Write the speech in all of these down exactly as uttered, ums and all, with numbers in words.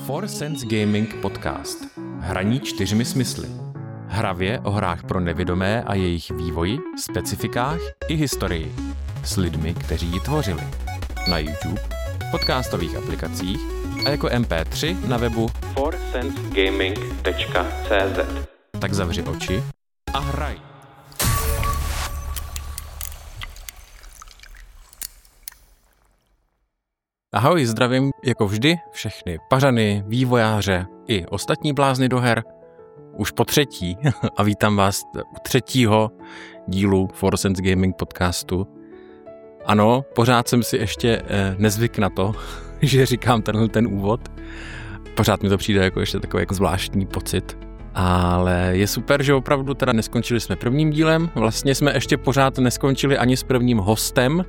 Four Sense Gaming Podcast. Hraní čtyřmi smysly. Hravě o hrách pro nevědomé a jejich vývoji, specifikách i historii. S lidmi, kteří ji tvořili. Na YouTube, podcastových aplikacích a jako em pé tři na webu four sense gaming tečka cé zet. Tak zavři oči a hraj. Ahoj, zdravím jako vždy všechny pařany, vývojáře i ostatní blázny do her. Už po třetí a vítám vás u třetího dílu Four Sense Gaming podcastu. Ano, pořád jsem si ještě nezvyk na to, že říkám tenhle ten úvod. Pořád mi to přijde jako ještě takový jako zvláštní pocit. Ale je super, že opravdu teda neskončili jsme prvním dílem. Vlastně jsme ještě pořád neskončili ani s prvním hostem.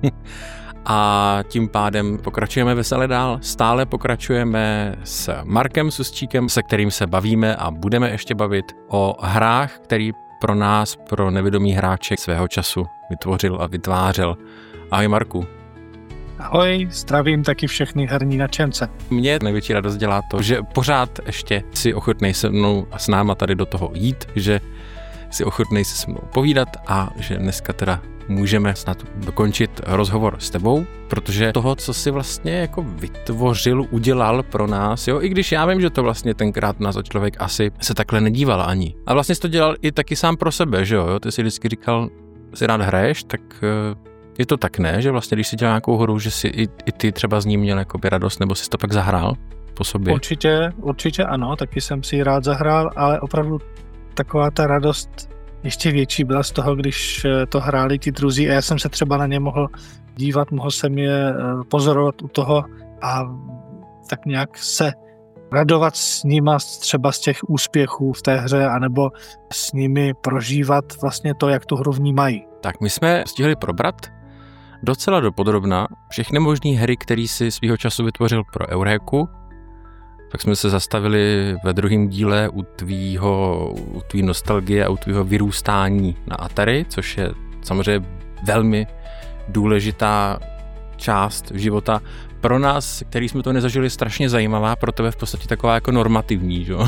A tím pádem pokračujeme veselé dál. Stále pokračujeme s Markem Susčíkem, se kterým se bavíme a budeme ještě bavit o hrách, který pro nás, pro nevědomý hráče svého času vytvořil a vytvářel. Ahoj Marku. Ahoj, zdravím taky všechny herní nadšence. Mě největší radost dělá to, že pořád ještě si ochotnej se mnou a s náma tady do toho jít, že si ochotnej se se mnou povídat a že dneska teda můžeme snad dokončit rozhovor s tebou, protože toho, co si vlastně jako vytvořil, udělal pro nás, jo, i když já vím, že to vlastně tenkrát nás člověk asi se takhle nedíval ani. A vlastně jsi to dělal i taky sám pro sebe, že jo, ty si vždycky říkal, si rád hraješ, tak je to tak, ne, že vlastně když si dělal nějakou hru, že si i, i ty třeba z ní měl jakoby radost, nebo jsi to pak zahrál po sobě? Určitě, určitě ano, taky jsem si rád zahrál, ale opravdu taková ta radost ještě větší byla z toho, když to hráli ti druzí a já jsem se třeba na ně mohl dívat, mohl jsem je pozorovat u toho a tak nějak se radovat s nima třeba z těch úspěchů v té hře, anebo s nimi prožívat vlastně to, jak tu hru vnímají. Tak my jsme stihli probrat docela dopodrobna všechny možné hry, které si svýho času vytvořil pro Euréku. Tak jsme se zastavili ve druhém díle u tvýho, u tvý nostalgie a u tvýho vyrůstání na Atari, což je samozřejmě velmi důležitá část života pro nás, který jsme to nezažili, strašně zajímavá, pro tebe v podstatě taková jako normativní, že?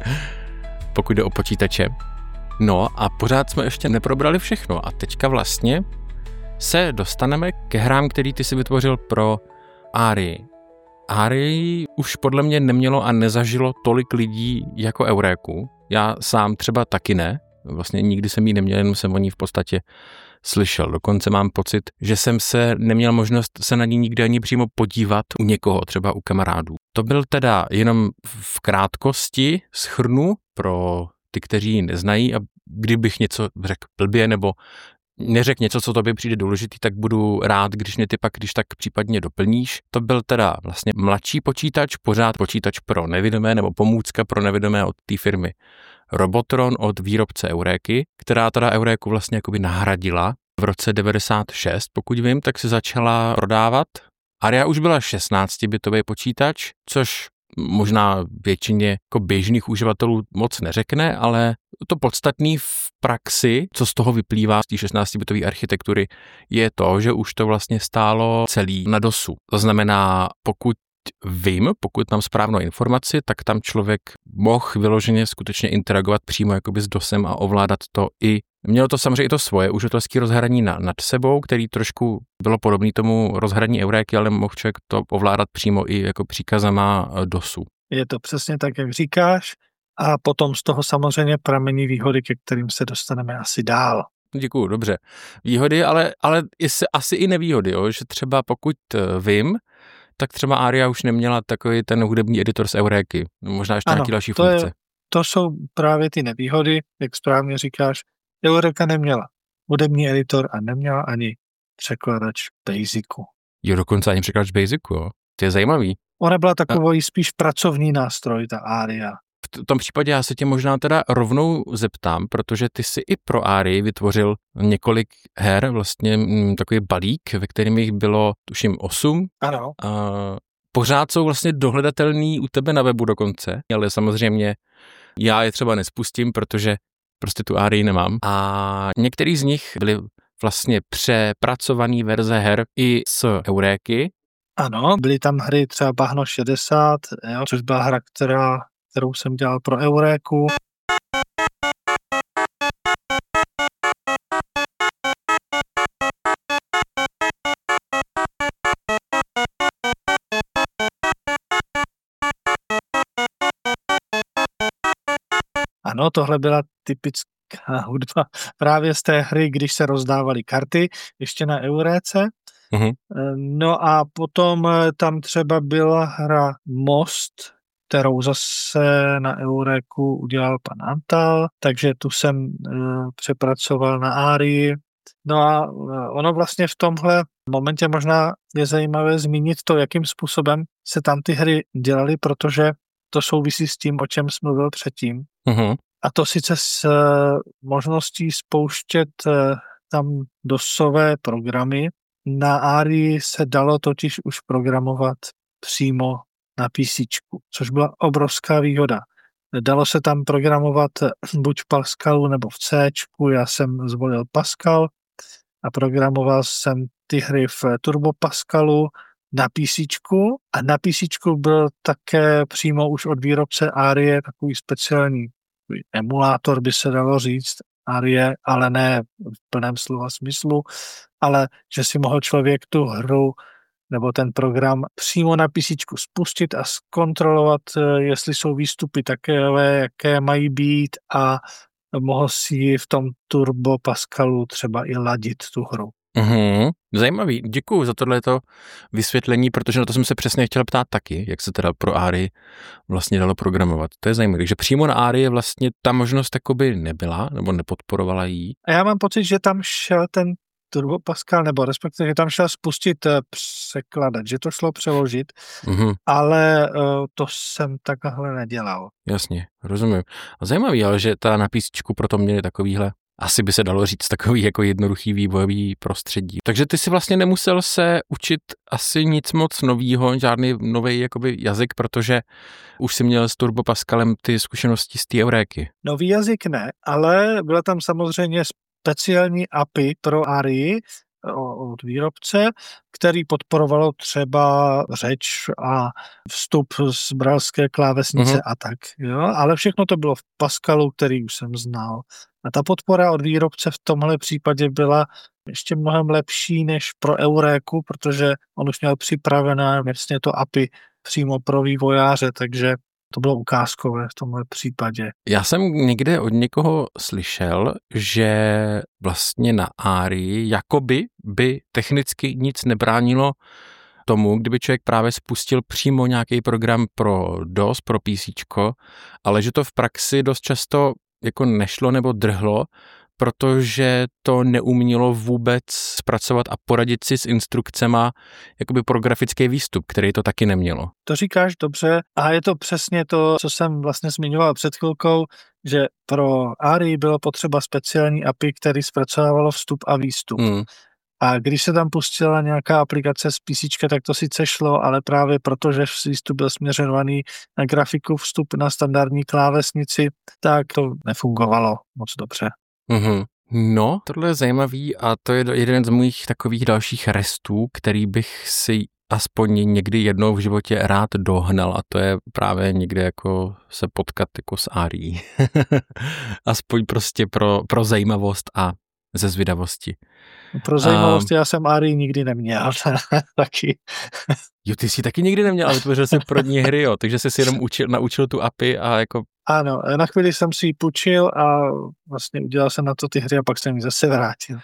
Pokud jde o počítače. No a pořád jsme ještě neprobrali všechno a teďka vlastně se dostaneme ke hrám, který ty si vytvořil pro Arii. Arii už podle mě nemělo a nezažilo tolik lidí jako Euréku. Já sám třeba taky ne. Vlastně nikdy jsem ji neměl, jenom jsem o ní v podstatě slyšel. Dokonce mám pocit, že jsem se neměl možnost se na ní nikdy ani přímo podívat u někoho, třeba u kamarádů. To byl teda jenom v krátkosti shrnu pro ty, kteří ji neznají, a kdybych něco řekl blbě nebo neřek něco, co tobě přijde důležitý, tak budu rád, když mě ty pak, když tak případně doplníš. To byl teda vlastně mladší počítač, pořád počítač pro nevědomé nebo pomůcka pro nevědomé od té firmy Robotron od výrobce Euréky, která teda Euréku vlastně jakoby nahradila. V roce devadesát šest, pokud vím, tak se začala prodávat. Aria už byla šestnáctibitový počítač, což možná většině jako běžných uživatelů moc neřekne, ale to podstatný v praxi, co z toho vyplývá z té šestnáctibitové architektury, je to, že už to vlastně stálo celý na dosu. To znamená, pokud vím, pokud mám správnou informaci, tak tam člověk mohl vyloženě skutečně interagovat přímo jakoby s dosem a ovládat to i. Mělo to samozřejmě i to svoje uživatelské rozhraní na, nad sebou, který trošku bylo podobný tomu rozhraní Euréky, ale mohl člověk to ovládat přímo i jako příkazama dosu. Je to přesně tak, jak říkáš, a potom z toho samozřejmě pramení výhody, ke kterým se dostaneme asi dál. Děkuju, dobře. Výhody, ale, ale asi i nevýhody, jo? Že třeba pokud vím, tak třeba Aria už neměla takový ten hudební editor z Euréky. Možná ještě ano, nějaký další to funkce. Je, to jsou právě ty nevýhody, jak správně říkáš. Euréka neměla hudební editor a neměla ani překladač Basicu. Jo, dokonce ani překladač Basicu, jo. To je zajímavý. Ona byla takový a... spíš pracovní nástroj, ta Aria. V tom případě já se tě možná teda rovnou zeptám, protože ty si i pro Arii vytvořil několik her, vlastně m, takový balík, ve kterém jich bylo, tuším, osm. Ano. A pořád jsou vlastně dohledatelný u tebe na webu dokonce, ale samozřejmě já je třeba nespustím, protože prostě tu Arii nemám. A některý z nich byly vlastně přepracovaný verze her i z Euréky, Ano, byly tam hry třeba Bahno šedesát, jo, což byla hra, která, kterou jsem dělal pro Euréku. Ano, tohle byla typická hudba právě z té hry, když se rozdávaly karty, ještě na Euréce. Mhm. No a potom tam třeba byla hra Most, kterou zase na Euréku udělal pan Antal, takže tu jsem uh, přepracoval na Arii. No a uh, ono vlastně v tomhle momentě možná je zajímavé zmínit to, jakým způsobem se tam ty hry dělaly, protože to souvisí s tím, o čem jsem mluvil předtím. Mhm. A to sice s uh, možností spouštět uh, tam dosové programy. Na Arii se dalo totiž už programovat přímo na PCčku, což byla obrovská výhoda. Dalo se tam programovat buď v Pascalu nebo v Cčku, já jsem zvolil Pascal a programoval jsem ty hry v Turbo Pascalu na PCčku a na PCčku byl také přímo už od výrobce Arie takový speciální emulátor, by se dalo říct, Arie, ale ne v plném slova smyslu, ale že si mohl člověk tu hru nebo ten program přímo na PCčku spustit a zkontrolovat, jestli jsou výstupy takové, jaké mají být a mohl si ji v tom Turbo Pascalu třeba i ladit tu hru. Mhm. Zajímavý, děkuju za tohleto vysvětlení, protože na to jsem se přesně chtěl ptát taky, jak se teda pro Arii vlastně dalo programovat. To je zajímavé, že přímo na Arii vlastně ta možnost takoby nebyla, nebo nepodporovala jí. A já mám pocit, že tam šel ten Turbo Pascal, nebo respektive, že tam šel spustit překladač, že to šlo přeložit, Mhm. ale uh, to jsem takhle nedělal. Jasně, rozumím. A zajímavý, ale že teda na písničku proto měli takovýhle, asi by se dalo říct, takový jako jednoduchý vývojový prostředí. Takže ty si vlastně nemusel se učit asi nic moc novýho, žádný nový jakoby jazyk, protože už si měl s Turbo Pascalem ty zkušenosti z té Euréky. Nový jazyk ne, ale byla tam samozřejmě speciální A P I pro Arii od výrobce, který podporovalo třeba řeč a vstup z bralské klávesnice mm-hmm. a tak. Jo? Ale všechno to bylo v Pascalu, který už jsem znal. A ta podpora od výrobce v tomhle případě byla ještě mnohem lepší než pro Euréku, protože on už měl připravené vlastně to A P I přímo pro vývojáře, takže to bylo ukázkové v tomhle případě. Já jsem někde od někoho slyšel, že vlastně na Arii jakoby by technicky nic nebránilo tomu, kdyby člověk právě spustil přímo nějaký program pro DOS, pro PCčko, ale že to v praxi dost často jako nešlo nebo drhlo, protože to neumělo vůbec zpracovat a poradit si s instrukcema jakoby pro grafický výstup, který to taky nemělo. To říkáš dobře a je to přesně to, co jsem vlastně zmiňoval před chvilkou, že pro Arii bylo potřeba speciální A P I, který zpracovalo vstup a výstup. Mm. A když se tam pustila nějaká aplikace z PCčka, tak to sice šlo, ale právě protože výstup byl směřovaný na grafiku, vstup na standardní klávesnici, tak to nefungovalo moc dobře. Mm-hmm. No, tohle je zajímavý a to je jeden z mých takových dalších restů, který bych si aspoň někdy jednou v životě rád dohnal a to je právě někde jako se potkat jako s Arií. Aspoň prostě pro, pro zajímavost a ze zvědavosti. Pro zajímavost um, já jsem Arii nikdy neměl. Taky. Jo, ty jsi taky nikdy neměl, ale vytvořil jsem pro ní hry, jo, takže jsi si jenom učil, naučil tu A P I a jako... Ano, na chvíli jsem si ji půjčil a vlastně udělal jsem na to ty hry a pak jsem ji zase vrátil.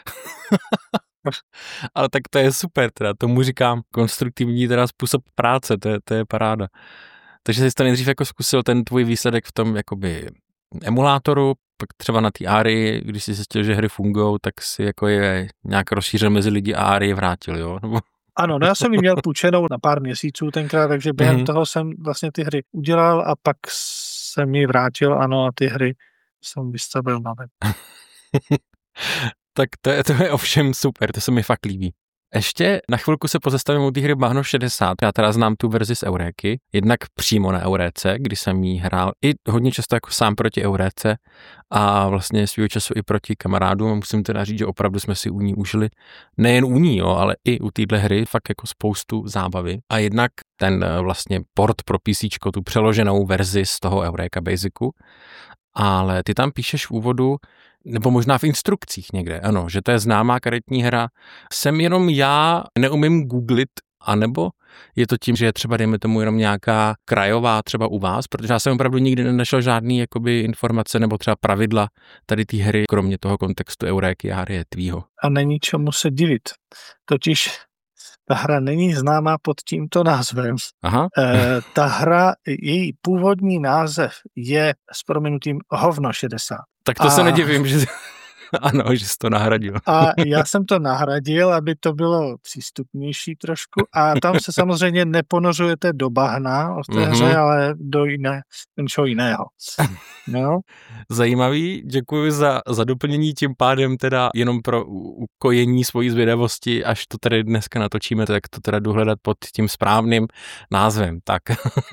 Ale tak to je super teda, tomu říkám konstruktivní teda způsob práce, to je, to je paráda. Takže jsi to nejdřív jako zkusil ten tvůj výsledek v tom jakoby emulátoru, pak třeba na té Arii, když jsi zjistil, že hry fungujou, tak si jako je nějak rozšířil mezi lidi a Arii vrátil, jo? Nebo... Ano, no já jsem ji měl půjčenou na pár měsíců tenkrát, takže během mm-hmm. toho jsem vlastně ty hry udělal a pak jsem ji vrátil, ano, a ty hry jsem vystavil na web. Tak to je, to je ovšem super, to se mi fakt líbí. Ještě na chvilku se pozastavím u té hry Bahno šedesát. Já teda znám tu verzi z Euréky, jednak přímo na Euréce, kdy jsem jí hrál i hodně často jako sám proti Euréce a vlastně svýho času i proti kamarádům. Musím teda říct, že opravdu jsme si u ní užili nejen u ní, jo, ale i u téhle hry fakt jako spoustu zábavy. A jednak ten vlastně port pro PCčko, tu přeloženou verzi z toho Euréka Basicu. Ale ty tam píšeš v úvodu, nebo možná v instrukcích někde, ano, že to je známá karetní hra. Jsem jenom já, neumím googlit, anebo je to tím, že je třeba, dejme tomu, jenom nějaká krajová třeba u vás, protože já jsem opravdu nikdy nenašel žádný jakoby informace nebo třeba pravidla tady té hry, kromě toho kontextu Euréky a Harryho Tvýho. A není čemu se divit. Totiž ta hra není známá pod tímto názvem. Aha. E, ta hra, její původní název je s prominutím Hovno šedesát. Tak to a... se nedivím, že... Ano, že jsi to nahradil. A já jsem to nahradil, aby to bylo přístupnější trošku a tam se samozřejmě neponořujete do bahna v té mm-hmm. hře, ale do jiné, něčeho jiného. No. Zajímavý, děkuji za, za doplnění, tím pádem teda jenom pro ukojení svojí zvědavosti, až to tady dneska natočíme, tak to teda jdu hledat pod tím správným názvem. Tak...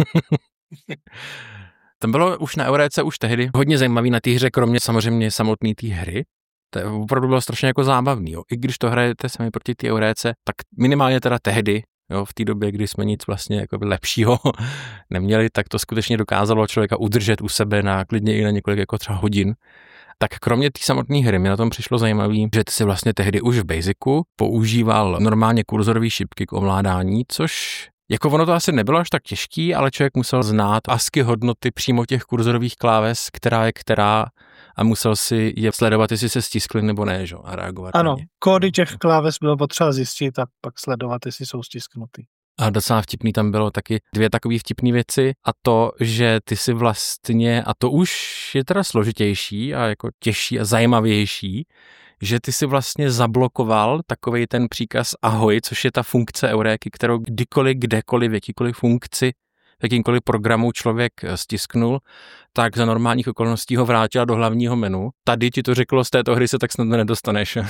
Tam bylo už na Euréce už tehdy hodně zajímavý na té hře, kromě samozřejmě samotné té hry. To opravdu bylo strašně jako zábavný. Jo. I když to hrajete sami proti té Euréce, tak minimálně teda tehdy, jo, v té době, kdy jsme nic vlastně jako lepšího neměli, tak to skutečně dokázalo člověka udržet u sebe na klidně i na několik jako třeba hodin. Tak kromě té samotné hry mi na tom přišlo zajímavý, že ty si vlastně tehdy už v Basicu používal normálně kurzorový šipky k ovládání, což jako ono to asi nebylo až tak těžký, ale člověk musel znát ASCII hodnoty přímo těch kurzorových kláves, která je která, a musel si je sledovat, jestli se stiskly nebo ne, že? A reagovat. Ano, kódy těch kláves bylo potřeba zjistit a pak sledovat, jestli jsou stisknuty. A docela vtipný tam bylo taky dvě takové vtipné věci a to, že ty si vlastně, a to už je teda složitější a jako těžší a zajímavější, že ty si vlastně zablokoval takovej ten příkaz ahoj, což je ta funkce Euréky, kterou kdykoliv, kdekoliv, v jakýkoliv funkci, v jakýmkoliv programu člověk stisknul, tak za normálních okolností ho vrátila do hlavního menu. Tady ti to řeklo, z této hry se tak snadno nedostaneš.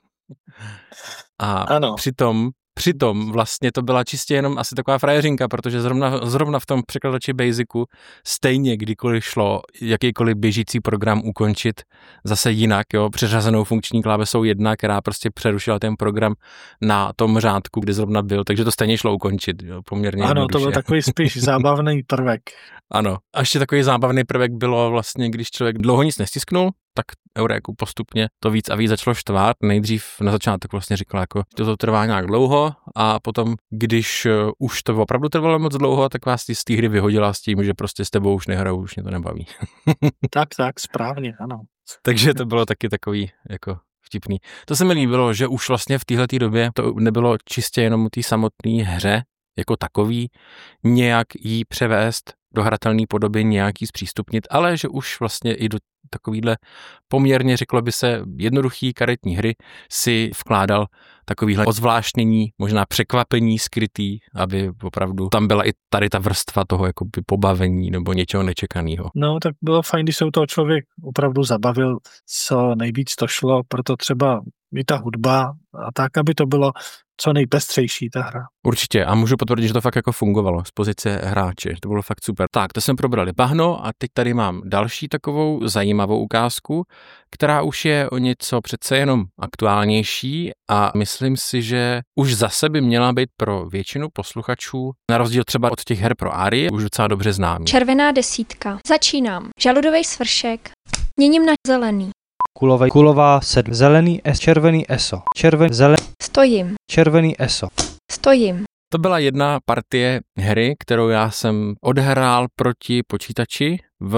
A ano. přitom Přitom vlastně to byla čistě jenom asi taková frajeřinka, protože zrovna, zrovna v tom překladači Basicu stejně kdykoliv šlo jakýkoliv běžící program ukončit zase jinak, jo, přeřazenou funkční klávesou jedna, která prostě přerušila ten program na tom řádku, kde zrovna byl, takže to stejně šlo ukončit, jo, poměrně Ano, jednoduše. To byl takový spíš zábavný prvek. Ano, a ještě takový zábavný prvek bylo vlastně, když člověk dlouho nic nestisknul, tak Euréku postupně to víc a víc začalo štvát. Nejdřív na začátek vlastně říkala, jako, že to trvá nějak dlouho a potom, když už to opravdu trvalo moc dlouho, tak vás z té hry vyhodila s tím, že prostě s tebou už nehraju, už mě to nebaví. tak, tak, správně, ano. Takže to bylo taky takový jako vtipný. To se mi líbilo, že už vlastně v téhleté době to nebylo čistě jenom té samotné hře jako takový, nějak jí převést do hratelné podoby, nějaký zpřístupnit, ale že už vlastně i do takovýhle poměrně, řeklo by se, jednoduchý karetní hry si vkládal takovýhle odzvláštnění, možná překvapení skrytý, aby opravdu tam byla i tady ta vrstva toho jakoby pobavení nebo něčeho nečekaného. No, tak bylo fajn, když se u toho člověk opravdu zabavil, co nejvíc to šlo, proto třeba i ta hudba a tak, aby to bylo co nejpestřejší ta hra. Určitě a můžu potvrdit, že to fakt jako fungovalo z pozice hráče, to bylo fakt super. Tak, to jsme probrali Bahno a teď tady mám další takovou zajímavou ukázku, která už je o něco přece jenom aktuálnější a myslím si, že už zase by měla být pro většinu posluchačů, na rozdíl třeba od těch her pro Ari, už docela dobře známý. Červená desítka. Začínám. Žaludový svršek. Měním na zelený. Kulovej, kulová sedm, zelený S, červený ESO, červený, zelený, Stojím. červený ESO. Stojím. To byla jedna partie hry, kterou já jsem odhrál proti počítači v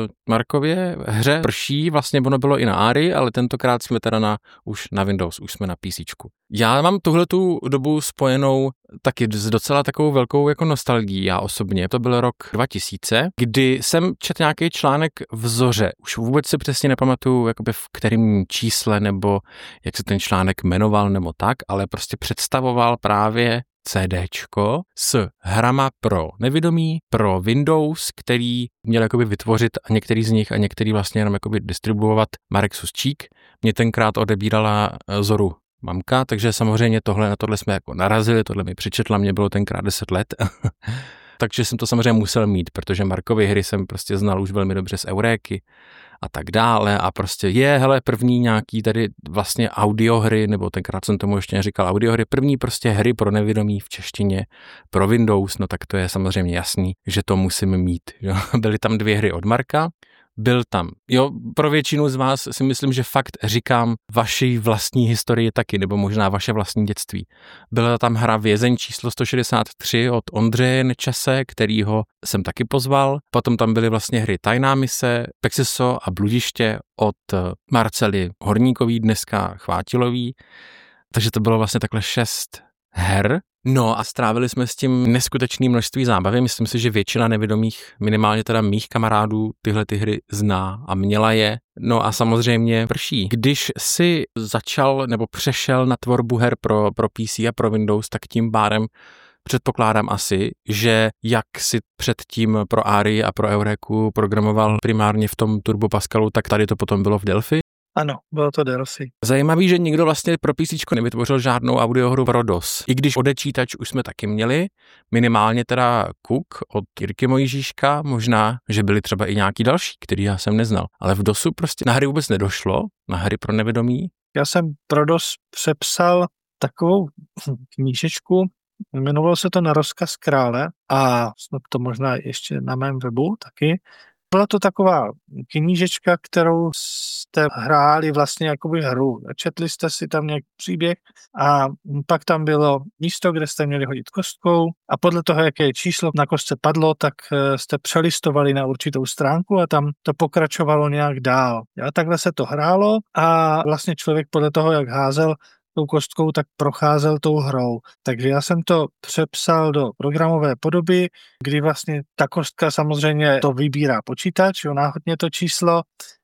Markově hře Prší, vlastně ono bylo i na Ari, ale tentokrát jsme teda na, už na Windows, už jsme na PCčku. Já mám tuhletu dobu spojenou taky s docela takovou velkou jako nostalgií, já osobně. To byl rok dva tisíce, kdy jsem četl nějaký článek v Zoře. Už vůbec si přesně nepamatuju, jakoby v kterém čísle nebo jak se ten článek jmenoval nebo tak, ale prostě představoval právě CDčko s hrama pro nevědomí, pro Windows, který měl jakoby vytvořit a některý z nich a některý vlastně jenom jakoby distribuovat Marek Suschík. Mě tenkrát odebírala Zoru mamka, takže samozřejmě tohle na tohle jsme jako narazili, tohle mi přečetla, mě bylo tenkrát deset let. Takže jsem to samozřejmě musel mít, protože Markovy hry jsem prostě znal už velmi dobře z Euréky a tak dále a prostě je, hele, první nějaký tady vlastně audiohry, nebo tenkrát jsem tomu ještě neříkal audiohry, první prostě hry pro nevědomí v češtině pro Windows, no tak to je samozřejmě jasný, že to musím mít. Jo. Byly tam dvě hry od Marka, byl tam. Jo, pro většinu z vás si myslím, že fakt říkám vaší vlastní historii taky, nebo možná vaše vlastní dětství. Byla tam hra Vězeň číslo sto šedesát tři od Ondřeje Nečase, kterýho jsem taky pozval. Potom tam byly vlastně hry Tajná mise, Pexiso a Bludiště od Marcely Horníkový, dneska Chvátilový. Takže to bylo vlastně takhle šest her. No a strávili jsme s tím neskutečné množství zábavy. Myslím si, že většina nevědomých, minimálně teda mých kamarádů, tyhle ty hry zná a měla je. No a samozřejmě prší. Když si začal nebo přešel na tvorbu her pro, pro P C a pro Windows, tak tím pádem předpokládám asi, že jak si předtím pro Ari a pro Eureku programoval primárně v tom Turbo Pascalu, tak tady to potom bylo v Delphi. Ano, bylo to Delphi. Zajímavý, že nikdo vlastně pro PCčko nevytvořil žádnou audiohru pro DOS. I když odečítač už jsme taky měli, minimálně teda Cook od Jirky Mojžíška, možná, že byly třeba i nějaký další, který já jsem neznal. Ale v DOSu prostě na hry vůbec nedošlo, na hry pro nevědomí. Já jsem pro DOS přepsal takovou knížečku, jmenovalo se to Na rozkaz krále a snad to možná ještě na mém webu taky. Byla to taková knížečka, kterou jste hráli vlastně jakoby hru. Četli jste si tam nějaký příběh a pak tam bylo místo, kde jste měli hodit kostkou a podle toho, jaké číslo na kostce padlo, tak jste přelistovali na určitou stránku a tam to pokračovalo nějak dál. A takhle se to hrálo a vlastně člověk podle toho, jak házel tou kostkou, tak procházel tou hrou. Takže já jsem to přepsal do programové podoby, kdy vlastně ta kostka samozřejmě to vybírá počítač, jo, náhodně to číslo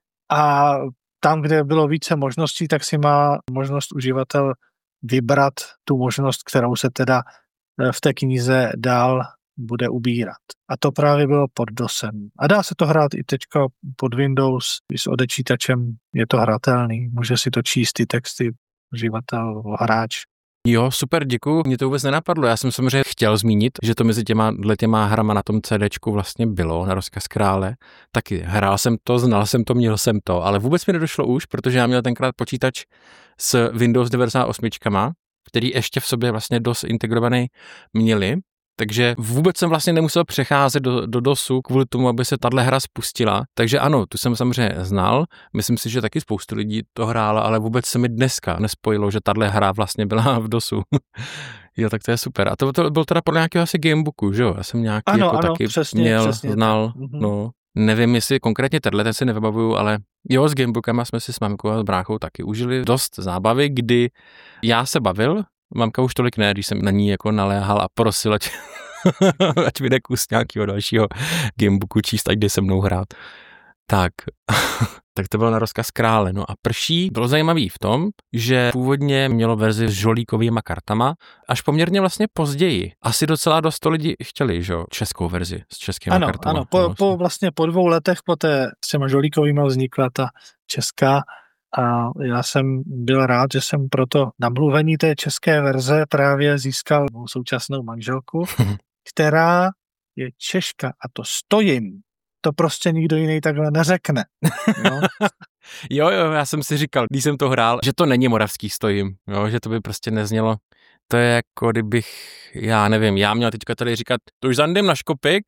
a tam, kde bylo více možností, tak si má možnost uživatel vybrat tu možnost, kterou se teda v té knize dál bude ubírat. A to právě bylo pod DOSem. A dá se to hrát i teďka pod Windows, i s odečítačem je to hratelný, může si to číst ty texty uživatel, hráč. Jo, super, děkuju. Mě to vůbec nenapadlo. Já jsem samozřejmě chtěl zmínit, že to mezi těma, těma hrama na tom CDčku vlastně bylo, Na rozkaz krále. Taky hrál jsem to, znal jsem to, měl jsem to, ale vůbec mi nedošlo už, protože já měl tenkrát počítač s Windows devadesát osm, který ještě v sobě vlastně DOS integrovaný měli. Takže vůbec jsem vlastně nemusel přecházet do, do DOSu kvůli tomu, aby se tahle hra spustila. Takže ano, tu jsem samozřejmě znal. Myslím si, že taky spoustu lidí to hrála, ale vůbec se mi dneska nespojilo, že tahle hra vlastně byla v DOSu. Jo, tak to je super. A to, to byl teda podle nějakého asi gamebooku, že jo? Já jsem nějaký ano, jako ano, taky přesně, měl, přesně, znal, mhm. no. Nevím, jestli konkrétně tenhle, ten si nevybavuju, ale jo, s gamebookama jsme si s mamkou a s bráchou taky užili dost zábavy, kdy já se bavil, mamka už tolik ne, když jsem na ní jako naléhal a prosil, ať, ať vyjde kus nějakého dalšího gamebooku číst, ať jde se mnou hrát. Tak, tak to bylo Na rozkaz krále. No a Prší bylo zajímavý v tom, že původně mělo verzi s žolíkovýma kartama, až poměrně vlastně později. Asi docela dost to lidi chtěli, že jo, českou verzi s českými ano, kartama. Ano, po, no, po vlastně po dvou letech po té s těma žolíkovýma vznikla ta česká a já jsem byl rád, že jsem pro to namluvení té české verze právě získal mou současnou manželku, která je Češka a to stojím. To prostě nikdo jiný takhle neřekne. Jo? jo, jo, já jsem si říkal, když jsem to hrál, že to není moravský stojím, jo, že to by prostě neznělo. To je jako kdybych, já nevím, já měl teďka tady říkat, to už zandem na škopik,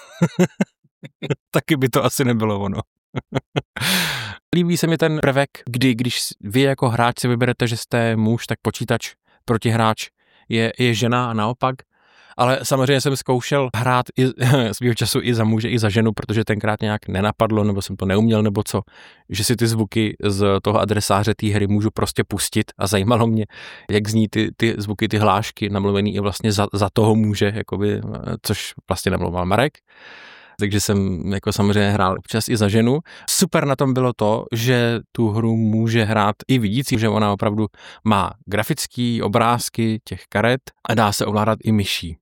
taky by to asi nebylo ono. Líbí se mi ten prvek, kdy když vy jako hráč si vyberete, že jste muž, tak počítač protihráč je, je žena a naopak. Ale samozřejmě jsem zkoušel hrát i, svýho času i za muže, i za ženu, protože tenkrát nějak nenapadlo, nebo jsem to neuměl, nebo co, že si ty zvuky z toho adresáře té hry můžu prostě pustit a zajímalo mě, jak zní ty, ty zvuky, ty hlášky namluvený i vlastně za, za toho muže, jakoby, což vlastně namluval Marek. Takže jsem jako samozřejmě hrál občas i za ženu. Super na tom bylo to, že tu hru může hrát i vidící, že ona opravdu má grafický obrázky těch karet a dá se ovládat i myší.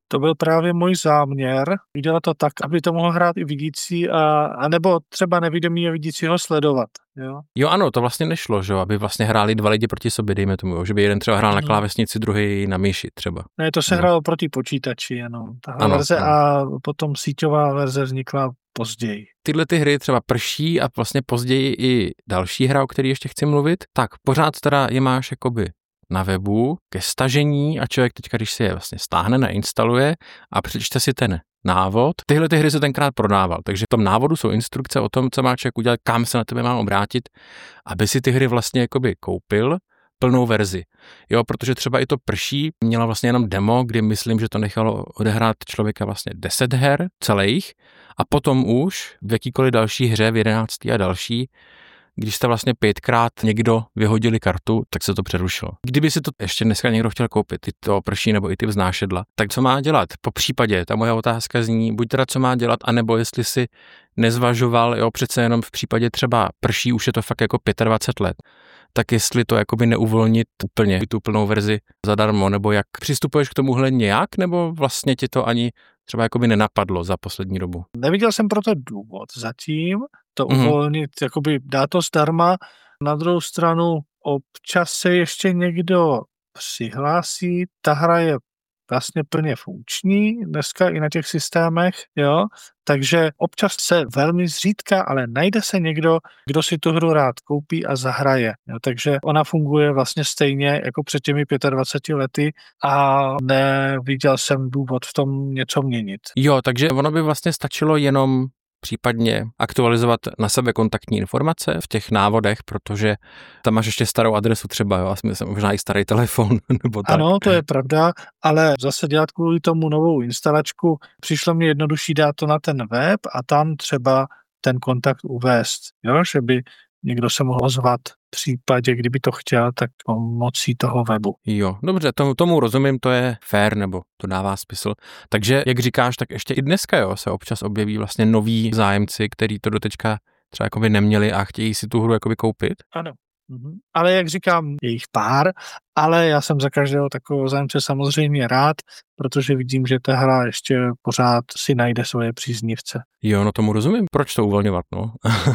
To byl právě můj záměr, udělat to tak, aby to mohl hrát i vidící, a, a nebo třeba nevidomí a vidící ho sledovat. Jo? jo, ano, to vlastně nešlo, že aby vlastně hráli dva lidi proti sobě, dejme tomu, jo? Že by jeden třeba hrál na klávesnici, druhý na myši třeba. Ne, to se no. hrálo proti počítači jenom. Tahle ano, verze ano. A potom síťová verze vznikla později. Tyhle ty hry třeba Prší a vlastně později i další hra, o který ještě chci mluvit, tak pořád teda je máš jakoby na webu ke stažení a člověk teďka, když si je vlastně stáhne, nainstaluje a přečte si ten návod. Tyhle ty hry se tenkrát prodával, takže v tom návodu jsou instrukce o tom, co má člověk udělat, kam se na tebe má obrátit, aby si ty hry vlastně jakoby koupil plnou verzi. Jo, protože třeba i to Prší měla vlastně jenom demo, kdy myslím, že to nechalo odehrát člověka vlastně deset her celých a potom už v jakýkoliv další hře, v jedenáctý a další, když jste vlastně pětkrát někdo vyhodili kartu, tak se to přerušilo. Kdyby si to ještě dneska někdo chtěl koupit, i to Prší nebo i ty vznášedla, tak co má dělat? Po případě, ta moje otázka zní, buď teda co má dělat, anebo jestli si nezvažoval, jo, přece jenom v případě třeba Prší už je to fakt jako dvacet pět let, tak jestli to jakoby neuvolnit úplně tu plnou verzi zadarmo, nebo jak přistupuješ k tomuhle nějak, nebo vlastně ti to ani třeba jakoby nenapadlo za poslední dobu? Neviděl jsem proto důvod zatím to Mm-hmm. uvolnit, jakoby dát to zdarma. Na druhou stranu občas se ještě někdo přihlásí, ta hra je vlastně plně funkční dneska i na těch systémech, jo, takže občas se velmi zřídka, ale najde se někdo, kdo si tu hru rád koupí a zahraje, jo, takže ona funguje vlastně stejně jako před těmi dvaceti pěti lety a neviděl jsem důvod v tom něco měnit. Jo, takže ono by vlastně stačilo jenom případně aktualizovat na sebe kontaktní informace v těch návodech, protože tam máš ještě starou adresu třeba, jo, a jsem možná i starý telefon, nebo tak. Ano, to je pravda, ale zase dělat kvůli tomu novou instalačku, přišlo mi jednodušší dát to na ten web a tam třeba ten kontakt uvést, jo, že by někdo se mohl ozvat v případě, kdyby to chtěl, tak pomocí toho webu. Jo, dobře, tomu, tomu rozumím, to je fair, nebo to dává smysl. Takže, jak říkáš, tak ještě i dneska, jo, se občas objeví vlastně noví zájemci, který to doteďka třeba jakoby neměli a chtějí si tu hru jakoby koupit. Ano. Mhm. Ale jak říkám, je jich pár, ale já jsem za každého takového zájemce samozřejmě rád, protože vidím, že ta hra ještě pořád si najde svoje příznivce. Jo, no tomu rozumím, proč to uvolňovat, no.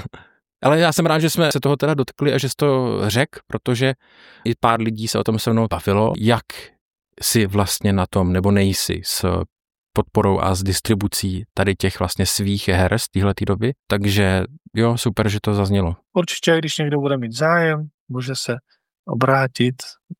Ale já jsem rád, že jsme se toho teda dotkli a že jsi to řekl, protože i pár lidí se o tom se mnou bavilo, jak si vlastně na tom, nebo nejsi s podporou a s distribucí tady těch vlastně svých her z téhletý doby. Takže jo, super, že to zaznělo. Určitě, když někdo bude mít zájem, může se obrátit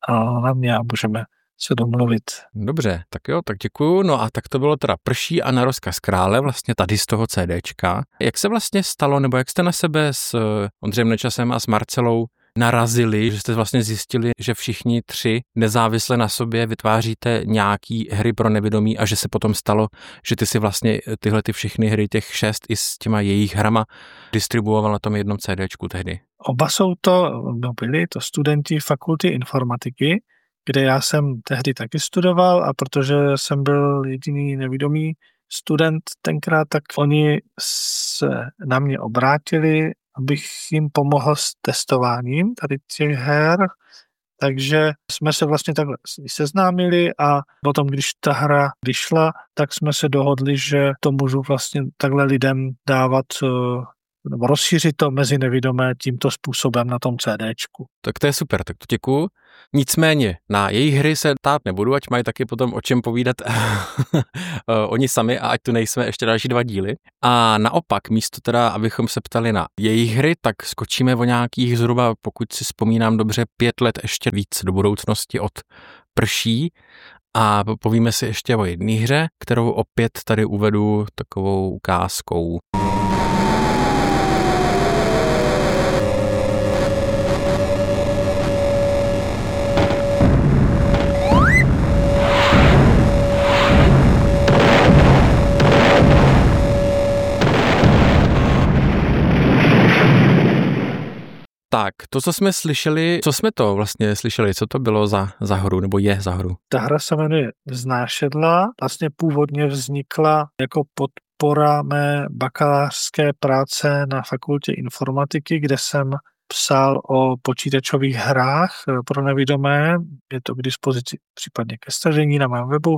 na mě a můžeme se domluvit. Dobře, tak jo, tak děkuju. No a tak to bylo teda Prší a Na rozkaz krále, vlastně tady z toho CDčka. Jak se vlastně stalo, nebo jak jste na sebe s Ondřejem Nečasem a s Marcelou narazili, že jste vlastně zjistili, že všichni tři nezávisle na sobě vytváříte nějaký hry pro nevědomí a že se potom stalo, že ty si vlastně tyhle ty všechny hry, těch šest i s těma jejich hrama distribuoval na tom jednom CDčku tehdy? Oba jsou to, no byli to studenti fakulty informatiky, kde já jsem tehdy taky studoval a protože jsem byl jediný nevědomý student tenkrát, tak oni se na mě obrátili, abych jim pomohl s testováním tady těch her, takže jsme se vlastně takhle seznámili a potom, když ta hra vyšla, tak jsme se dohodli, že to můžu vlastně takhle lidem dávat nebo rozšířit to mezi nevidomé tímto způsobem na tom CDčku. Tak to je super, tak to děkuju. Nicméně na jejich hry se ptát nebudu, ať mají taky potom o čem povídat oni sami a ať tu nejsme ještě další dva díly. A naopak, místo teda, abychom se ptali na jejich hry, tak skočíme o nějakých zhruba, pokud si vzpomínám dobře, pět let ještě víc do budoucnosti od Prší a povíme si ještě o jedné hře, kterou opět tady uvedu takovou ukázkou. Tak, to, co jsme slyšeli, co jsme to vlastně slyšeli, co to bylo za, za hru, nebo je za hru? Ta hra se jmenuje Vznášedla, vlastně původně vznikla jako podpora mé bakalářské práce na fakultě informatiky, kde jsem psal o počítačových hrách pro nevidomé. Je to k dispozici případně ke stažení na mém webu.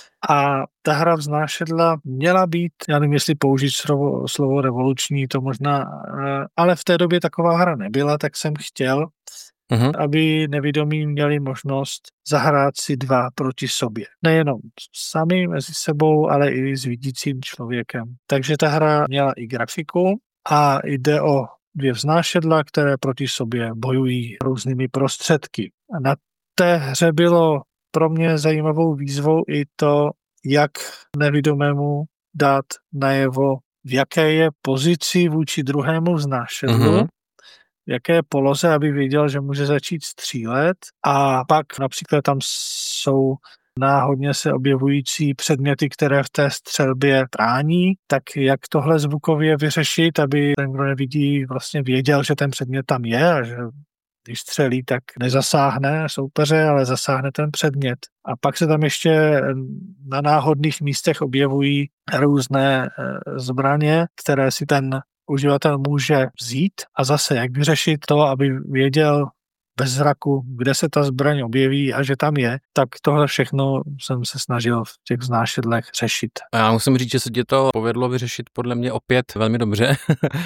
A ta hra Vznášedla měla být, já nevím, jestli použít slovo, slovo revoluční, to možná, ale v té době taková hra nebyla, tak jsem chtěl, uh-huh. aby nevidomí měli možnost zahrát si dva proti sobě. Nejenom sami mezi sebou, ale i s vidícím člověkem. Takže ta hra měla i grafiku a jde o dvě vznášedla, které proti sobě bojují různými prostředky. A na té hře bylo pro mě zajímavou výzvou i to, jak nevidomému dát najevo, v jaké je pozici vůči druhému vznášedlu, mm-hmm. v jaké poloze, aby věděl, že může začít střílet. A pak například tam jsou náhodně se objevující předměty, které v té střelbě brání, tak jak tohle zvukově vyřešit, aby ten, kdo nevidí, vlastně věděl, že ten předmět tam je a že když střelí, tak nezasáhne soupeře, ale zasáhne ten předmět. A pak se tam ještě na náhodných místech objevují různé zbraně, které si ten uživatel může vzít a zase jak vyřešit to, aby věděl bez zraku, kde se ta zbraň objeví a že tam je, tak tohle všechno jsem se snažil v těch vznášedlech řešit. A já musím říct, že se ti to povedlo vyřešit podle mě opět velmi dobře,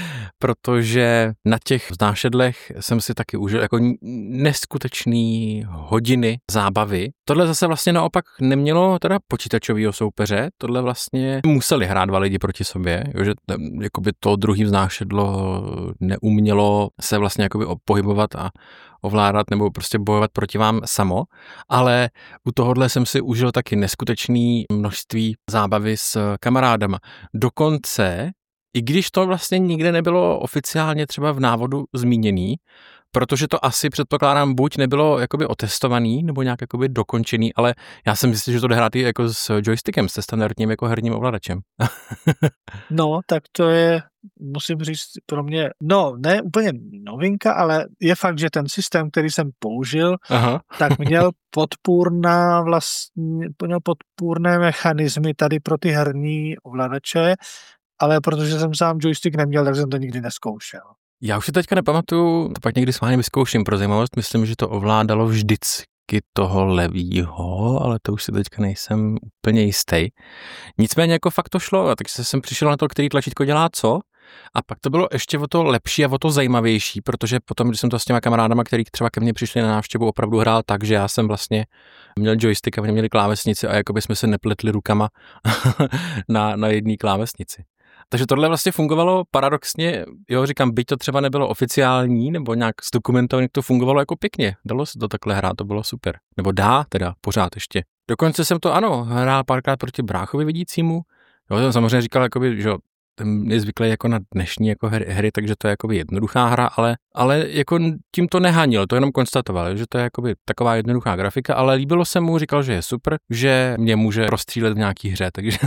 protože na těch vznášedlech jsem si taky užil jako neskutečný hodiny zábavy. Tohle zase vlastně naopak nemělo teda počítačovýho soupeře, tohle vlastně museli hrát dva lidi proti sobě, jo, že jakoby to druhý vznášedlo neumělo se vlastně jakoby pohybovat a ovládat nebo prostě bojovat proti vám samo, ale u tohohle jsem si užil taky neskutečné množství zábavy s kamarádama. Dokonce, i když to vlastně nikde nebylo oficiálně třeba v návodu zmíněný, protože to asi předpokládám buď nebylo jakoby otestovaný nebo nějak jakoby dokončený, ale já jsem myslel, že to jde hrát i jako s joystickem, se standardním jako herním ovladačem. No, tak to je, musím říct pro mě, no ne úplně novinka, ale je fakt, že ten systém, který jsem použil, Aha. tak měl podpůrná vlastně, měl podpůrné mechanismy tady pro ty herní ovladače, ale protože jsem sám joystick neměl, tak jsem to nikdy nezkoušel. Já už si teďka nepamatuju, to pak někdy s vámi vyzkouším pro zajímavost, myslím, že to ovládalo vždycky toho levýho, ale to už si teďka nejsem úplně jistý. Nicméně jako fakt to šlo, takže jsem přišel na to, který tlačítko dělá co, a pak to bylo ještě o to lepší a o to zajímavější, protože potom, když jsem to s těma kamarádama, který třeba ke mně přišli na návštěvu, opravdu hrál tak, že já jsem vlastně měl joystick a oni měli klávesnici a jakoby jsme se nepletli rukama na, na jedné klávesnici. Takže tohle vlastně fungovalo paradoxně, jo, říkám, byť to třeba nebylo oficiální nebo nějak zdokumentované, to fungovalo jako pěkně. Dalo se to takhle hrát, to bylo super. Nebo dá teda, pořád ještě. Dokonce jsem to, ano, hrál párkrát proti bráchovi vidícímu. Jo, jsem samozřejmě říkal, jakoby, že ten je zvyklý jako na dnešní jako hry, hry, takže to je jakoby jednoduchá hra, ale, ale jako tím to nehanil, to jenom konstatoval, že to je jakoby taková jednoduchá grafika, ale líbilo se mu, říkal, že je super, že mě může rozstřílet v nějaký hře, takže...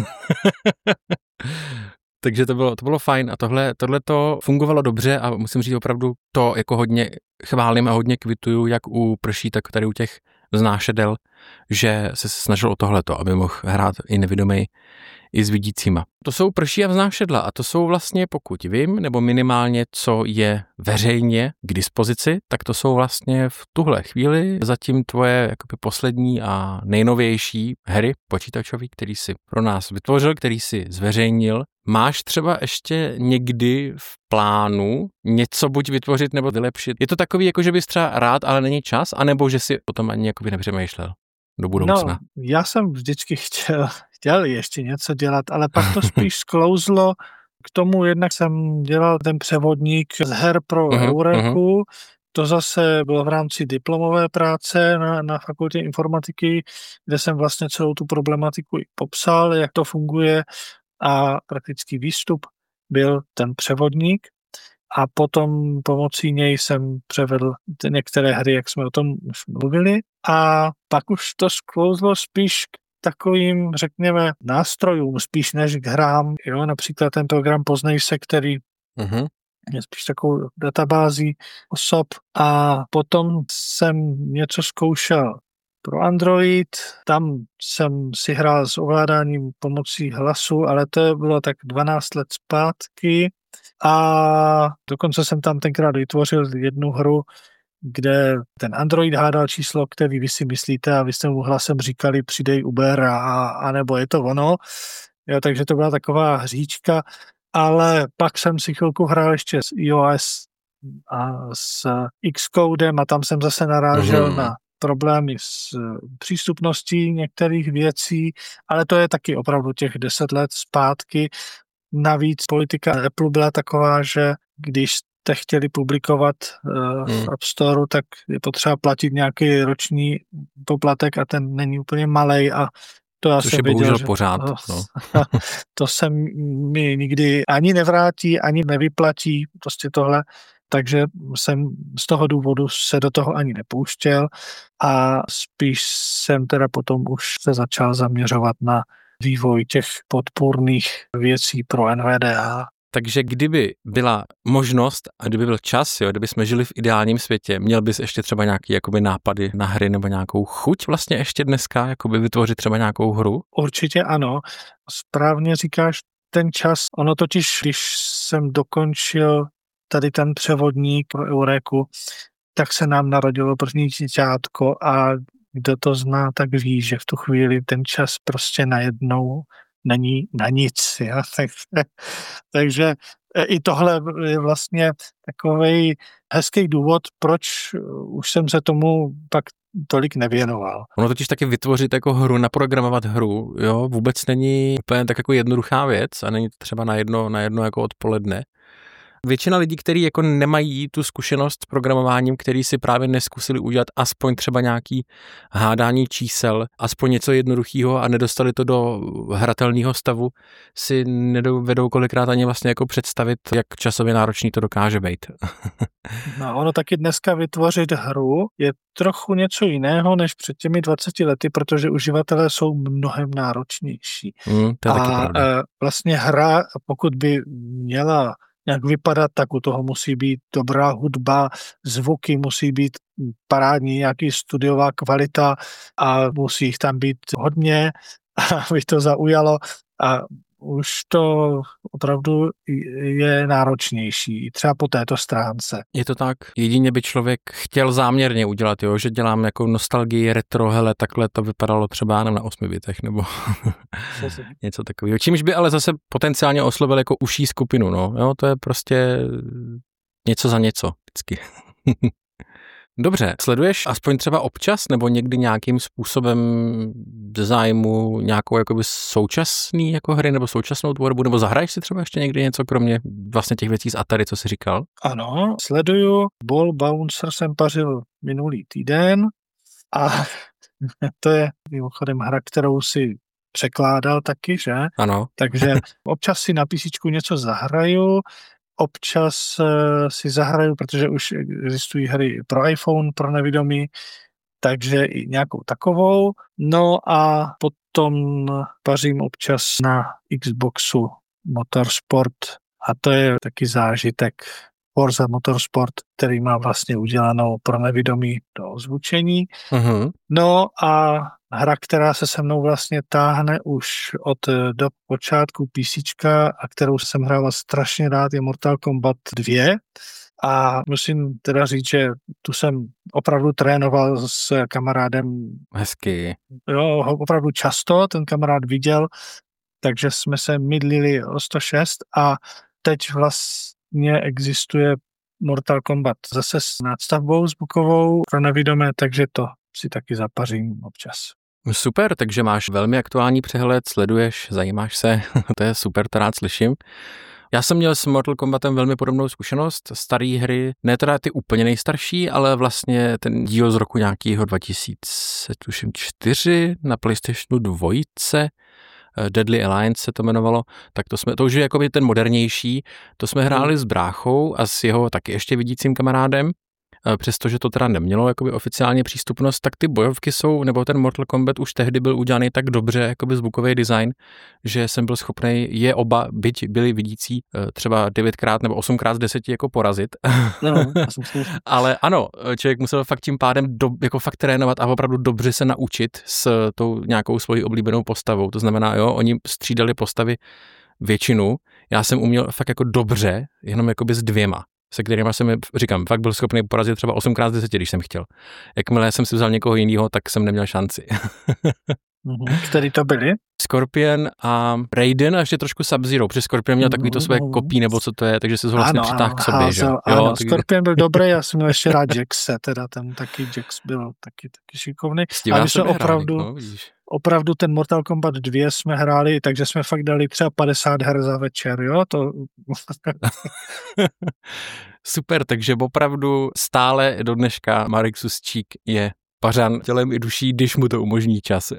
Takže to bylo, to bylo fajn a tohle, tohle to fungovalo dobře a musím říct opravdu to jako hodně chválím a hodně kvituju, jak u prší, tak tady u těch vznášedel, že se snažil o tohleto, aby mohl hrát i nevidomý, i s vidícíma. To jsou prší a vznášedla a to jsou vlastně, pokud vím, nebo minimálně, co je veřejně k dispozici, tak to jsou vlastně v tuhle chvíli zatím tvoje jakoby poslední a nejnovější hry počítačový, který si pro nás vytvořil, který si zveřejnil. Máš třeba ještě někdy v plánu něco buď vytvořit nebo vylepšit? Je to takový, jako že bys třeba rád, ale není čas, anebo že si o tom ani jakoby nepřemýšlel do budoucna? No, já jsem vždycky chtěl, chtěl ještě něco dělat, ale pak to spíš sklouzlo k tomu, jednak jsem dělal ten převodník z her pro uh-huh, Eureku, uh-huh. To zase bylo v rámci diplomové práce na, na fakultě informatiky, kde jsem vlastně celou tu problematiku i popsal, jak to funguje a praktický výstup byl ten převodník a potom pomocí něj jsem převedl některé hry, jak jsme o tom už mluvili a pak už to sklouzlo spíš k takovým, řekněme, nástrojům, spíš než k hrám, jo, například ten program Poznej se, který uh-huh. je spíš takovou databází osob a potom jsem něco zkoušel pro Android, tam jsem si hrál s ovládáním pomocí hlasu, ale to bylo tak dvanáct let zpátky a dokonce jsem tam tenkrát vytvořil jednu hru, kde ten Android hádal číslo, který vy si myslíte a vy jste mu hlasem říkali přidej Uber a, a nebo je to ono. Jo, takže to byla taková hříčka, ale pak jsem si chvilku hrál ještě s iOS a s Xcodem a tam jsem zase narážel mm. na problémy s přístupností některých věcí, ale to je taky opravdu těch deset let zpátky. Navíc politika Apple byla taková, že když jste chtěli publikovat uh, v App Storeu, tak je potřeba platit nějaký roční poplatek a ten není úplně malej a to já Což jsem je věděl, bohužel že pořád. To, no. to se mi nikdy ani nevrátí, ani nevyplatí prostě tohle, takže jsem z toho důvodu se do toho ani nepouštěl a spíš jsem teda potom už se začal zaměřovat na vývoj těch podpůrných věcí pro N V D A. Takže kdyby byla možnost a kdyby byl čas, jo, kdyby jsme žili v ideálním světě, měl bys ještě třeba nějaký jakoby nápady na hry nebo nějakou chuť vlastně ještě dneska jakoby vytvořit třeba nějakou hru? Určitě ano. Správně říkáš ten čas. Ono totiž, když jsem dokončil tady ten převodník pro Eureku, tak se nám narodilo první děťátko a kdo to zná, tak ví, že v tu chvíli ten čas prostě najednou není na nic. Ja? Takže, takže i tohle je vlastně takovej hezký důvod, proč už jsem se tomu pak tolik nevěnoval. Ono totiž taky vytvořit jako hru, naprogramovat hru, jo, vůbec není úplně tak jako jednoduchá věc a není to třeba na jedno, na jedno jako odpoledne. Většina lidí, kteří jako nemají tu zkušenost s programováním, který si právě neskusili udělat aspoň třeba nějaký hádání čísel, aspoň něco jednoduchého a nedostali to do hratelného stavu, si nedovedou kolikrát ani vlastně jako představit, jak časově náročný to dokáže být. No, ono taky dneska vytvořit hru je trochu něco jiného než před těmi dvaceti lety, protože uživatelé jsou mnohem náročnější. Mm, to je taky a pravda. vlastně hra, pokud by měla jak vypadat, tak u toho musí být dobrá hudba, zvuky musí být parádní, nějaký studiová kvalita a musí jich tam být hodně, aby to zaujalo a už to opravdu je náročnější, třeba po této stránce. Je to tak. Jedině by člověk chtěl záměrně udělat, jo, že dělám jako nostalgii, retro, hele, takhle to vypadalo třeba na osmi bitech, nebo něco takového. Čímž by ale zase potenciálně oslovil jako uší skupinu, no, jo, to je prostě něco za něco, vždycky. Dobře, sleduješ aspoň třeba občas nebo někdy nějakým způsobem zájmu nějakou jakoby současný jako hry nebo současnou tvorbu, nebo zahraješ si třeba ještě někdy něco kromě vlastně těch věcí z Atari, co jsi říkal? Ano, sleduju. Ball Bouncer jsem pařil minulý týden a to je mimochodem hra, kterou si překládal taky, že? Ano. Takže občas si na písičku něco zahraju, občas uh, si zahraju, protože už existují hry pro iPhone, pro nevědomí, takže i nějakou takovou. No a potom pařím občas na Xboxu Motorsport a to je taky zážitek. Forza Motorsport, který má vlastně udělanou pro nevědomí do ozvučení. Uh-huh. No a hra, která se se mnou vlastně táhne už od do počátku PCčka a kterou jsem hrával strašně rád, je Mortal Kombat dva. A musím teda říct, že tu jsem opravdu trénoval s kamarádem. Hezky. Jo, opravdu často, ten kamarád viděl, takže jsme se mydlili o sto šest a teď vlastně existuje Mortal Kombat zase s nadstavbou zvukovou pro nevidomé, takže to si taky zapařím občas. Super, takže máš velmi aktuální přehled, sleduješ, zajímáš se, to je super, to rád slyším. Já jsem měl s Mortal Kombatem velmi podobnou zkušenost, staré hry, ne teda ty úplně nejstarší, ale vlastně ten díl z roku nějakého dva tisíce čtyři na PlayStationu dva, Deadly Alliance se to jmenovalo, tak to jsme, to už je jakoby ten modernější, to jsme hráli s bráchou a s jeho taky ještě vidícím kamarádem. Přestože to teda nemělo jakoby oficiálně přístupnost, tak ty bojovky jsou, nebo ten Mortal Kombat už tehdy byl udělaný tak dobře, jakoby zvukový design, že jsem byl schopný je oba, byť byli vidící, třeba devětkrát nebo osmkrát z deseti jako porazit. No, ale ano, člověk musel fakt tím pádem do, jako fakt trénovat a opravdu dobře se naučit s tou nějakou svojí oblíbenou postavou. To znamená, jo, oni střídali postavy většinu, Já jsem uměl fakt jako dobře, jenom jakoby s dvěma, se kterýma jsem, říkám, fakt byl schopný porazit třeba osmkrát z deseti, když jsem chtěl. Jakmile jsem si vzal někoho jiného, tak jsem neměl šanci. Mm-hmm. Který to byli? Scorpion a Raiden a ještě trošku Sub-Zero, protože Scorpion měl takový to své kopí, nebo co to je, takže se ho vlastně přitáhl k sobě. Že? Jo, ano, tak... Scorpion byl dobrý, já jsem měl ještě rád Jaxe, teda ten taky Jax byl taky, taky šikovný. A my jsme opravdu, no, opravdu ten Mortal Kombat dva jsme hráli, takže jsme fakt dali třeba padesát her za večer, jo? To... Super, takže opravdu stále do dneška Marek Suschík je pařan tělem i duší, když mu to umožní čas,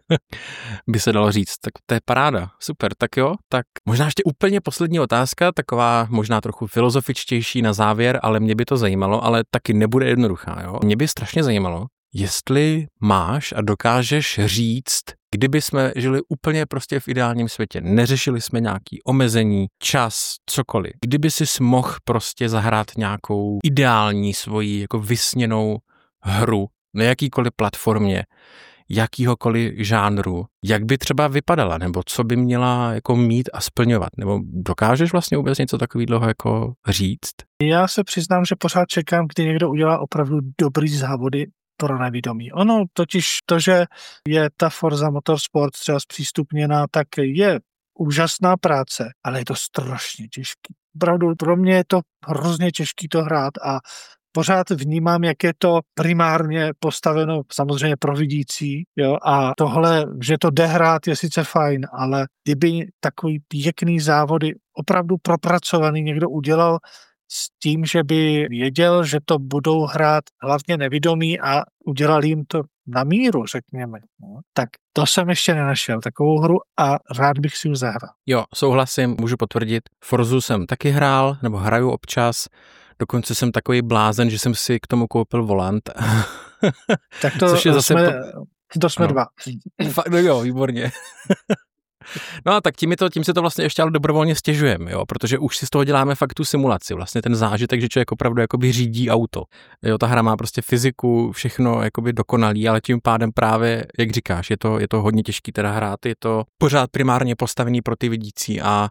by se dalo říct. Tak to je paráda, super, tak jo, tak možná ještě úplně poslední otázka, taková možná trochu filozofičtější na závěr, ale mě by to zajímalo, ale taky nebude jednoduchá, jo. Mě by strašně zajímalo, jestli máš a dokážeš říct, kdyby jsme žili úplně prostě v ideálním světě, neřešili jsme nějaký omezení, čas, cokoliv, kdyby jsi mohl prostě zahrát nějakou ideální svoji jako vysněnou hru na jakýkoliv platformě, jakýhokoliv žánru, jak by třeba vypadala, nebo co by měla jako mít a splňovat, nebo dokážeš vlastně vůbec něco takového jako říct? Já se přiznám, že pořád čekám, kdy někdo udělá opravdu dobrý závody pro nevědomí. Ono totiž to, že je ta Forza Motorsport třeba zpřístupněná, tak je úžasná práce, ale je to strašně těžký. Opravdu pro mě je to hrozně těžký to hrát a pořád vnímám, jak je to primárně postaveno samozřejmě pro vidící, jo, a tohle, že to jde hrát, je sice fajn, ale kdyby takový pěkný závody opravdu propracovaný někdo udělal s tím, že by věděl, že to budou hrát hlavně nevědomí a udělal jim to na míru, řekněme. No, tak to jsem ještě nenašel, takovou hru a rád bych si ji zahrál. Jo, souhlasím, můžu potvrdit. Forzu jsem taky hrál, nebo hraju občas. Dokonce jsem takový blázen, že jsem si k tomu koupil volant. Tak to, Což je zase jsme, po... to jsme no. dva. Fakt, no jo, výborně. No a tak tím, to, tím se to vlastně ještě ale dobrovolně stěžujeme, jo, protože už si z toho děláme fakt tu simulaci, vlastně ten zážitek, že člověk opravdu jakoby řídí auto. Jo, ta hra má prostě fyziku, všechno jakoby dokonalý, ale tím pádem právě, jak říkáš, je to, je to hodně těžký teda hrát, je to pořád primárně postavený pro ty vidící a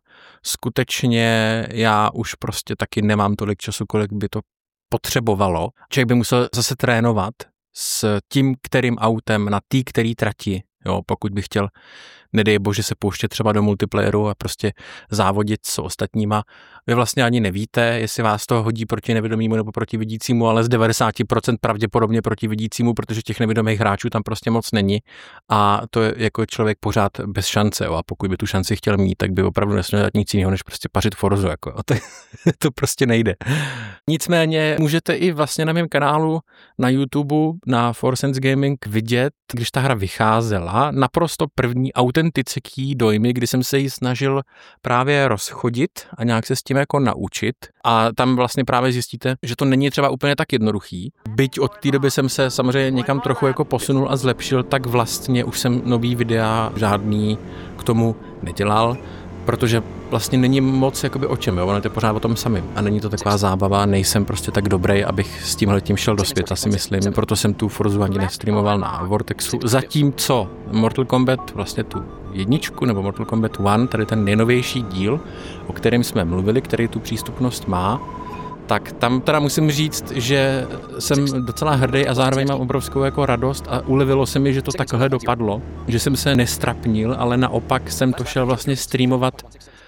skutečně já už prostě taky nemám tolik času, kolik by to potřebovalo. Člověk by musel zase trénovat s tím, kterým autem na té, který trati, jo, pokud bych chtěl, nedej bože, se pouštět třeba do multiplayeru a prostě závodit s ostatníma. Vy vlastně ani nevíte, jestli vás to hodí proti nevědomímu nebo proti vidícímu, ale z devadesát procent pravděpodobně proti vidícímu, protože těch nevědomých hráčů tam prostě moc není a to je jako člověk pořád bez šance. Jo. A pokud by tu šanci chtěl mít, tak by opravdu nesměl dát nic jiného, než prostě pařit Forzu. Jako. To, to prostě nejde. Nicméně můžete i vlastně na mém kanálu na YouTube, na four sense Gaming vidět, když ta hra vycházela, naprosto první autentický dojmy, kdy jsem se ji snažil právě rozchodit a nějak se s tím jako naučit. A tam vlastně právě zjistíte, že to není třeba úplně tak jednoduchý. Byť od té doby jsem se samozřejmě někam trochu jako posunul a zlepšil, tak vlastně už jsem nový videa žádný k tomu nedělal, protože vlastně není moc jakoby o čem, jo? Ono je to pořád o tom samým a není to taková zábava, nejsem prostě tak dobrý, abych s tímhletím šel do světa, si myslím, proto jsem tu Forzu ani nestreamoval na Vortexu, zatímco Mortal Kombat, vlastně tu jedničku, nebo Mortal Kombat jedna, tady ten nejnovější díl, o kterém jsme mluvili, který tu přístupnost má, tak tam teda musím říct, že jsem docela hrdý a zároveň mám obrovskou jako radost a ulevilo se mi, že to takhle dopadlo, že jsem se nestrapnil, ale naopak jsem to šel vlastně streamovat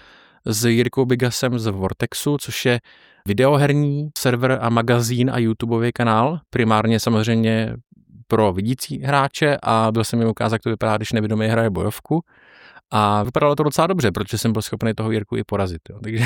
s Jirkou Bigasem z Vortexu, což je videoherní server a magazín a YouTubeový kanál, primárně samozřejmě pro vidící hráče a byl jsem jim ukázat, jak to vypadá, když nevědomý hraje bojovku a vypadalo to docela dobře, protože jsem byl schopný toho Jirku i porazit. Jo. Takže...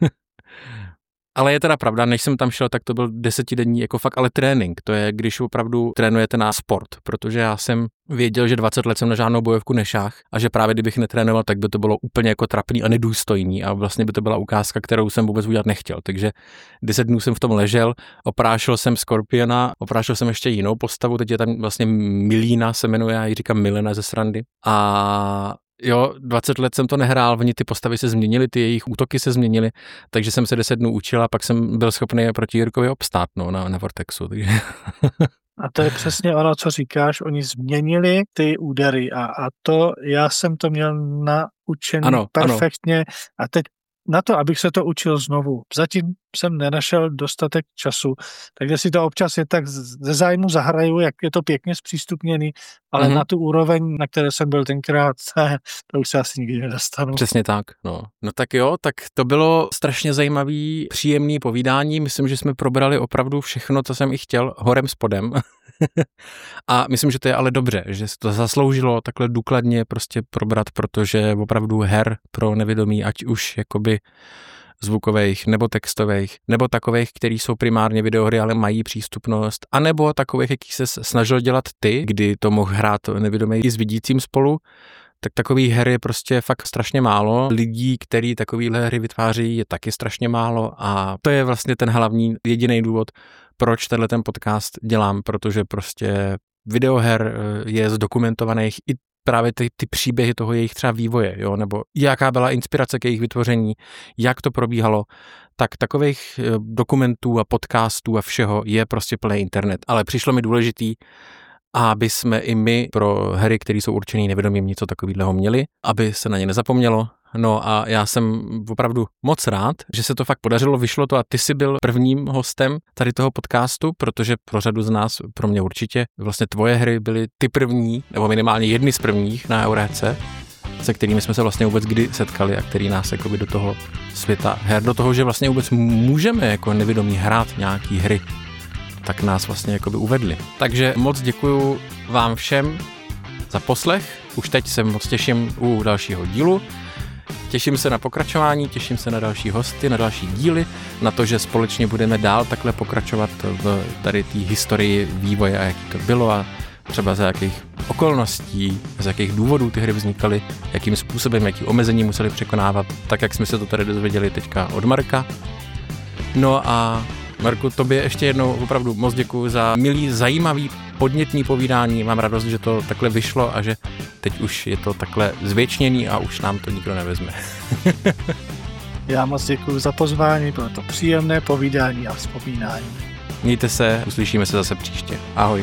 Ale je teda pravda, než jsem tam šel, tak to byl desetidenní jako fakt, ale trénink. To je, když opravdu trénujete na sport, protože já jsem věděl, že dvacet let jsem na žádnou bojovku nešáhl a že právě kdybych netrénoval, tak by to bylo úplně jako trapný a nedůstojný a vlastně by to byla ukázka, kterou jsem vůbec udělat nechtěl. Takže deset dnů jsem v tom ležel, oprášil jsem Scorpiona, oprášil jsem ještě jinou postavu, teď je tam vlastně Milína se jmenuje, já ji říkám Milena ze srandy a jo, dvacet let jsem to nehrál, oni ty postavy se změnily, ty jejich útoky se změnily, takže jsem se deset dnů učil a pak jsem byl schopný proti Jirkovi obstát no, na, na Vortexu. Takže... A to je přesně ono, co říkáš, oni změnili ty údery a, a to, já jsem to měl naučený ano, perfektně ano. A teď na to, abych se to učil znovu. Zatím jsem nenašel dostatek času, takže si to občas je tak ze zájmu zahraju, jak je to pěkně zpřístupněný, ale mm-hmm. na tu úroveň, na které jsem byl tenkrát, to už se asi nikdy nedostanu. Přesně tak, no. No tak jo, tak to bylo strašně zajímavý, příjemný povídání. Myslím, že jsme probrali opravdu všechno, co jsem i chtěl, horem spodem. A myslím, že to je ale dobře, že se to zasloužilo takhle důkladně prostě probrat, protože opravdu her pro nevědomí, ať už jakoby zvukových, nebo textových, nebo takových, který jsou primárně videohry, ale mají přístupnost, anebo takových, jaký se snažil dělat ty, kdy to mohl hrát nevědomý i s vidícím spolu, tak takových her je prostě fakt strašně málo. Lidí, který takovýhle hry vytváří, je taky strašně málo a to je vlastně ten hlavní, jediný důvod, proč tenhle ten podcast dělám, protože prostě videoher je zdokumentovaných i právě ty, ty příběhy toho jejich třeba vývoje, jo, nebo jaká byla inspirace k jejich vytvoření, jak to probíhalo, tak takových dokumentů a podcastů a všeho je prostě plný internet. Ale přišlo mi důležitý, aby jsme i my pro hry, které jsou určený nevědomým, něco takového měli, aby se na ně nezapomnělo. No a já jsem opravdu moc rád, že se to fakt podařilo, vyšlo to a ty jsi byl prvním hostem tady toho podcastu, protože pro řadu z nás, pro mě určitě, vlastně tvoje hry byly ty první, nebo minimálně jedny z prvních na Eurohece, se kterými jsme se vlastně vůbec kdy setkali a který nás jakoby do toho světa her, do toho, že vlastně vůbec můžeme jako nevědomí hrát nějaký hry, tak nás vlastně jakoby uvedli. Takže moc děkuju vám všem za poslech, už teď se moc těším u dalšího dílu. Těším se na pokračování, těším se na další hosty, na další díly, na to, že společně budeme dál takhle pokračovat v tady té historii vývoje a jaký to bylo a třeba za jakých okolností, z jakých důvodů ty hry vznikaly, jakým způsobem, jaký omezení museli překonávat, tak jak jsme se to tady dozvěděli teďka od Marka. No a Marku, tobě ještě jednou opravdu moc děkuju za milý, zajímavý, podnětný povídání. Mám radost, že to takhle vyšlo a že teď už je to takhle zvěčněný a už nám to nikdo nevezme. Já moc děkuju za pozvání, bylo to příjemné povídání a vzpomínání. Mějte se, uslyšíme se zase příště. Ahoj.